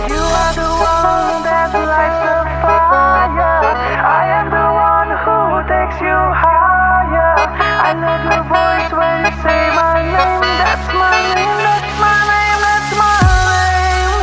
You are the one that lights the fire. I am the one who takes you higher. I love your voice when you say my name. That's my name, that's my name, that's my name.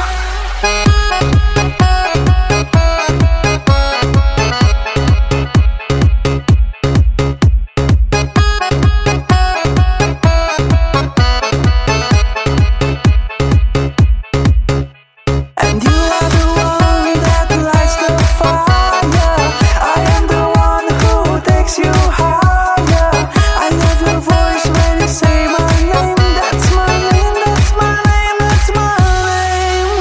And you are the one that lights the fire. I am the one who takes you higher. I love your voice when you say my name. That's my name, that's my name, that's my name.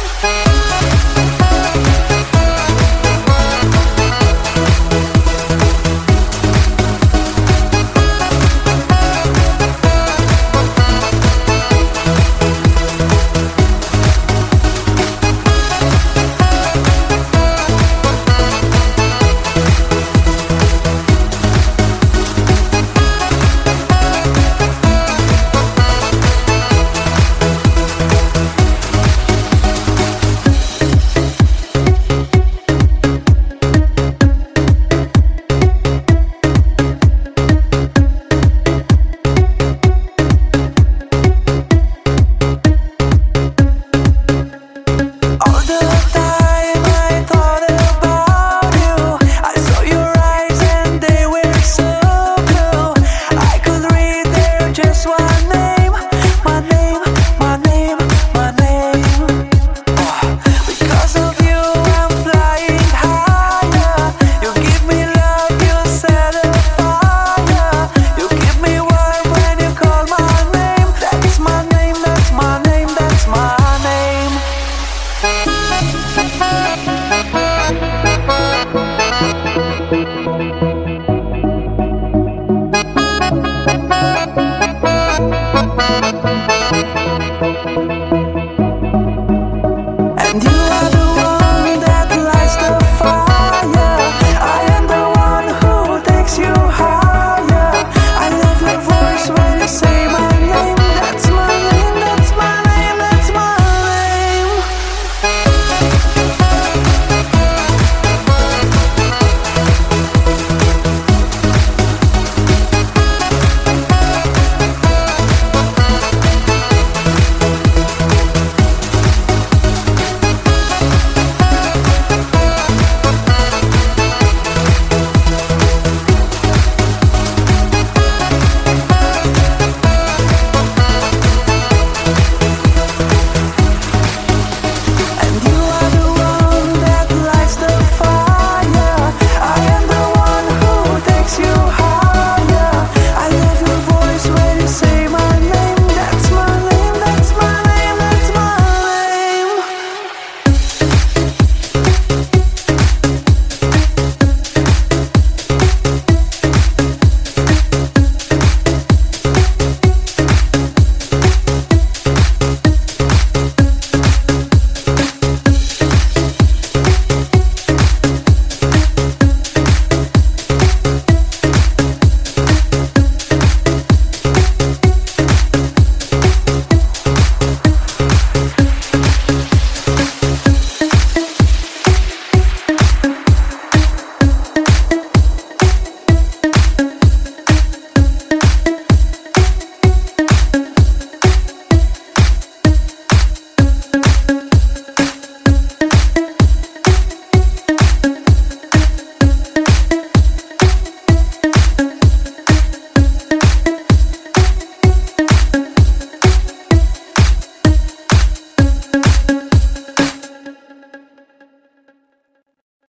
All the time I thought about you. I saw your eyes and they were so blue. I could read there just one name, my name, my name, my name. Because of you I'm flying higher. You give me love, you set a fire. You keep me warm when you call my name. That's my name, that's my name, that's my name. And you are